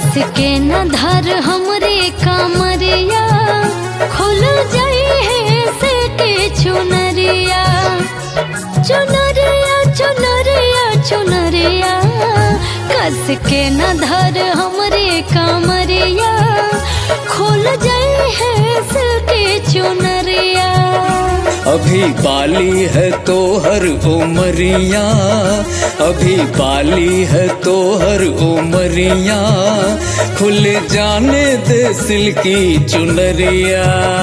कस के न धर हमरे कामरिया, खुल जाई है से के चुनरिया, चुनरिया चुनरिया चुनरिया। कस के न धर हमरे कामरिया, खुल जाई है से के चुनरिया। अभी बाली है तो हर उमरिया, अभी बाली है तो हर उमरिया, खुल जाने दे सिल्की चुनरिया।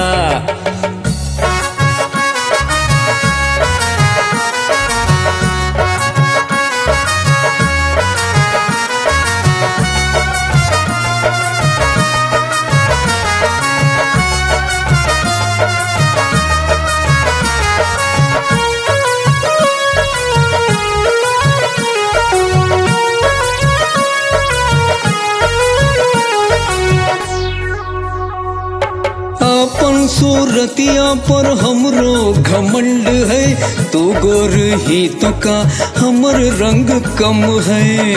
अपन सूरतिया पर हमरो घमंड है, तू गोर ही तो का हमर रंग कम है।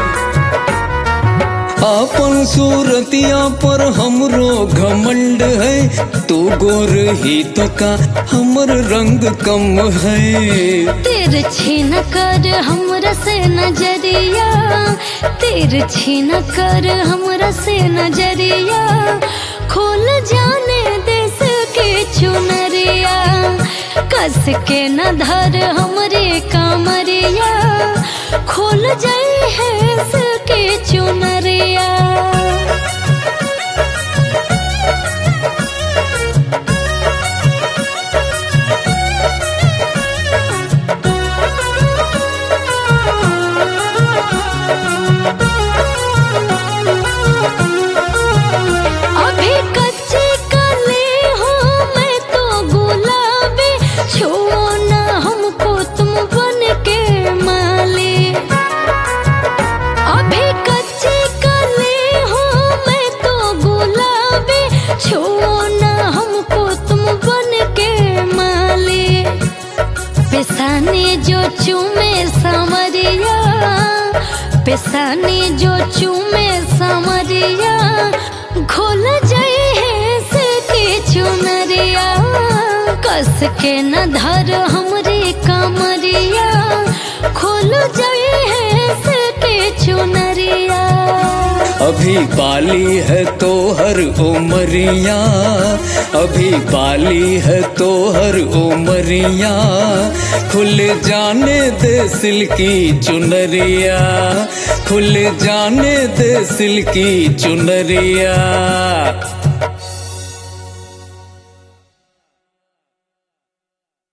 अपन सूरतिया पर हमरो घमंड है, तू गोर ही तो का हमर रंग कम है। तिरछी न कर हमरा से नजरिया, तिरछी न कर हमरा से नजरिया, खोल जाने देश के चुनरिया। कस के न धर हमरे कामरिया, खोल जाई है के चुनरिया। पेशानी जो चूमे समरिया, पेशानी जो चूमे समरिया, खोल जाई है से के चुनरिया। कस के न धर हमरे कामरिया, खोल जाई है से के चुनरिया। अभी बाली है तो हर उमरिया, अभी बाली है तो हर उमरिया, खुल जाने दे सिल्की चुनरिया, खुल जाने दे सिल्की चुनरिया।